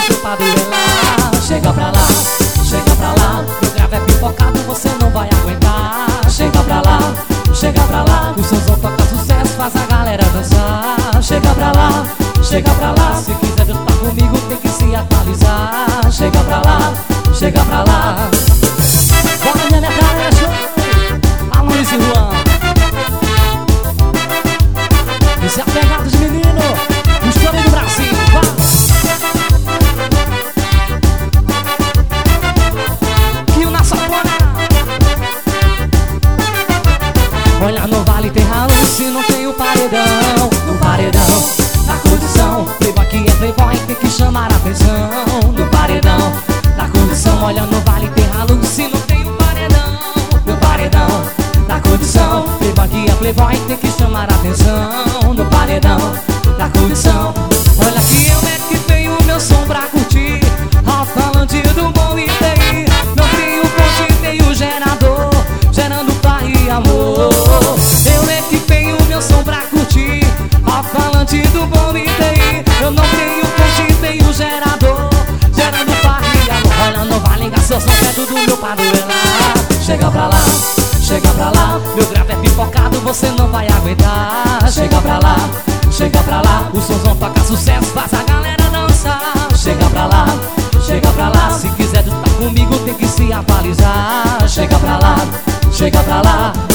seu padrão é lá. Chega pra lá, chega pra lá. Meu grave é pipocado, você não vai aguentar. Chega pra lá, chega pra lá. O somzão toca sucesso, faz a galera dançar. Chega pra lá, chega pra lá. Se quiser juntar comigo tem que se atualizar. Chega pra lá, chega pra lá. Bora minha metralha, show! Alô, Luiz e Juan. Esse é a pegada de menino, o estouro do Brasil, vai! E o na safona. Olha, não vale ter ralo se não tem o paredão. No paredão, na condição, playboy que é playboy tem que chamar a atenção. No paredão, na condição, olha, não vale ter ralo se não tem o paredão. No paredão, na condição, playboy que é playboy tem que chamar a atenção. No paredão, na condição, olha que eu é que tenho o meu som pra curtir. Alto-falante do bom e TI. Não tenho fonte, tenho gerador, gerando paz e amor. Eu é que tenho o meu som pra curtir. Alto-falante do bom e TI. Eu não tenho fonte, tenho gerador, gerando paz e amor. Olha, não vai ligar seu som perto do meu padrão é lá. Chega pra lá, chega pra lá. Meu grave é pipocado, você não vai aguentar. Chega pra lá, chega pra lá. O somzão toca sucesso, faz a galera dançar. Chega pra lá, chega pra lá. Se quiser juntar comigo tem que se atualizar. Chega pra lá, chega pra lá.